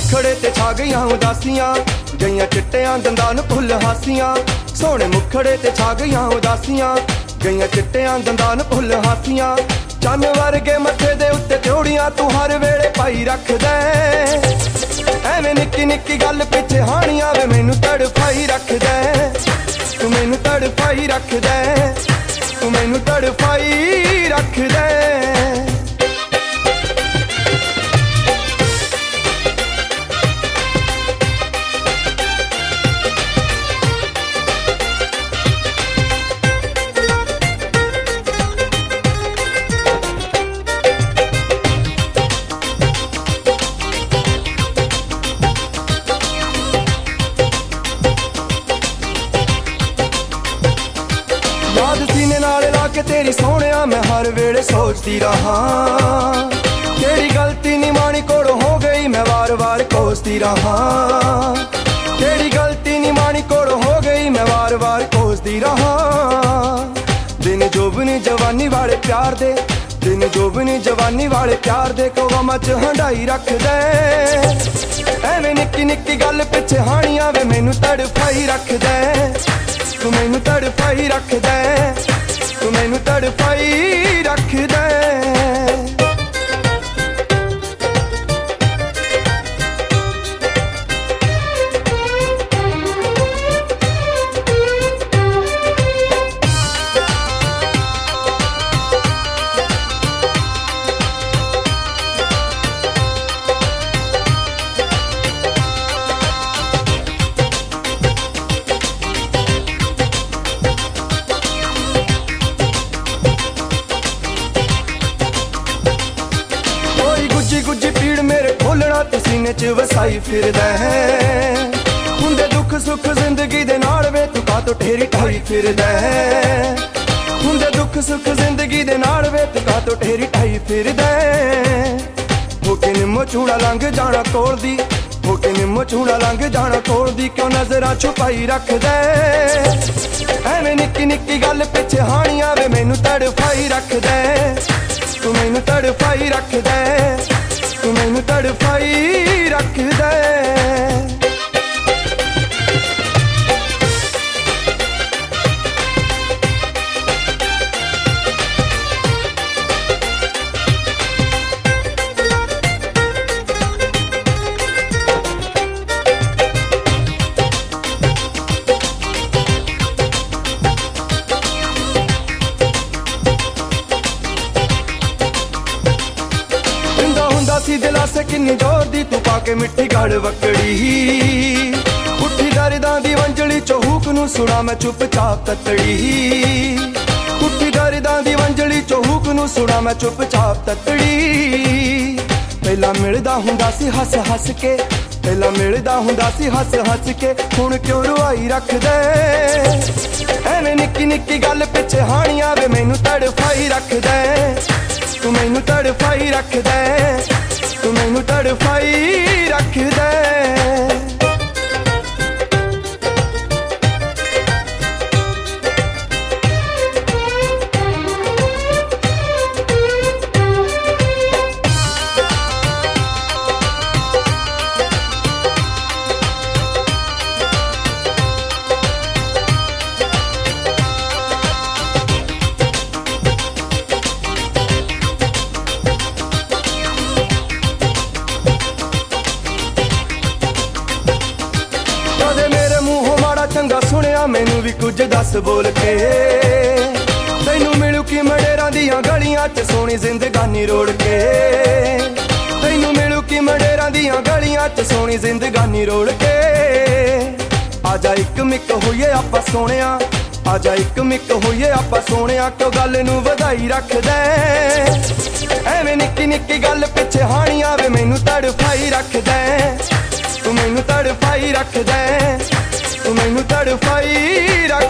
मुखड़े ते छा गईयां उदासियां, गईयां चिट्टियां दंदां नूं भुल हासियां। सोहणे मुखड़े ते छा गईयां उदासियां, गईयां चिट्टियां दंदां नूं भुल हासियां। चन्न वर्गे मथे दे उत्ते त्योड़ियां तू हर वेले पाई रखदा, एवें निक्की निक्की गल पिछे हानियां वे मैनू तड़फाई रखदा। तू मैनू तड़फाई रखदा, तू मैनू तड़फाई रखदा। याद सीने नाल ला के तेरी सोहणिया मैं हर वेले सोचती रहा, तेरी गलती नी मानी कोड़ हो गई मैं वार वार कोसती रहा। तेरी गलती नी मानी कोड़ हो गई मैं वार वार कोसती रहा। दिन जोबनी जवानी वाले प्यार दे, दिन जोबनी जवानी वाले प्यार दे को गम च हंडाई रख दे। एवें निक्की निक्की गल पिछे हानियां वे मैनू तड़फाई रख दे। तू मैनू तड़फाई रखदा, तू मैनू तड़फाई रखदा। गुज्जी पीड़ मेरे खोलना ते सीने च वसाई फिरदा है। हुंदे दुख सुख जिंदगी दे नाल वे तू कातो ठेरी ठाई फिरदा है। हुंदे दुख सुख जिंदगी दे नाल वे तू कातो ठेरी ठाई फिरदा है। होके निम्मो चूड़ा लंघ जाना कोल दी, होके निम्मो चूड़ा लंघ जाना कोल दी क्यों नजरां छुपाई रखदा। एवें निक्की निक्की गल पिछे हानियां वे मैनू तड़फाई रखदा। तू मैनू तड़फाई रखदा, तू मैनू तड़फाई रखदा। सी दिलासे किन्नी जोर दी तू पाके मिट्टी गड़ वकड़ी। उठी दर्दां दी वंजली चो हुक नू सुना मैं चुपचाप ततड़ी। उठी दर्दां दी वंजली चो हुक नू सुना मैं चुपचाप ततड़ी। पहला मिलदा हुंदा सी हस हस के, पहला मिलदा हुंदा सी हस हस के हुण क्यों रुआई रखदे। एवें निक्की निक्की गल पिछे हानियां वे मैनू तड़फाई रखदे। तू मैनू तड़फाई रखदा, तू मैनू तड़फाई रखदा। चंगा सुनिया मैनू भी कुछ दस बोल के, तैनू मिलू कि मडेरां दियां गलियां च सोहनी जिंदगानी रोड़ के। तैनू मिलू कि मडेरां दियां गलियां च सोहनी जिंदगानी रोड़ के। आजा इक मिक होइए आपां सोहणिया, आजा इक मिक होइए आपां सोहणिया क्यों गल नू वधाई रखदा। एवें निक्की निक्की गल पिछे हानियां वे मैनू तड़फाई रखदा। तू मैनू तड़फाई रखदा, तू मैनू तड़फाई रख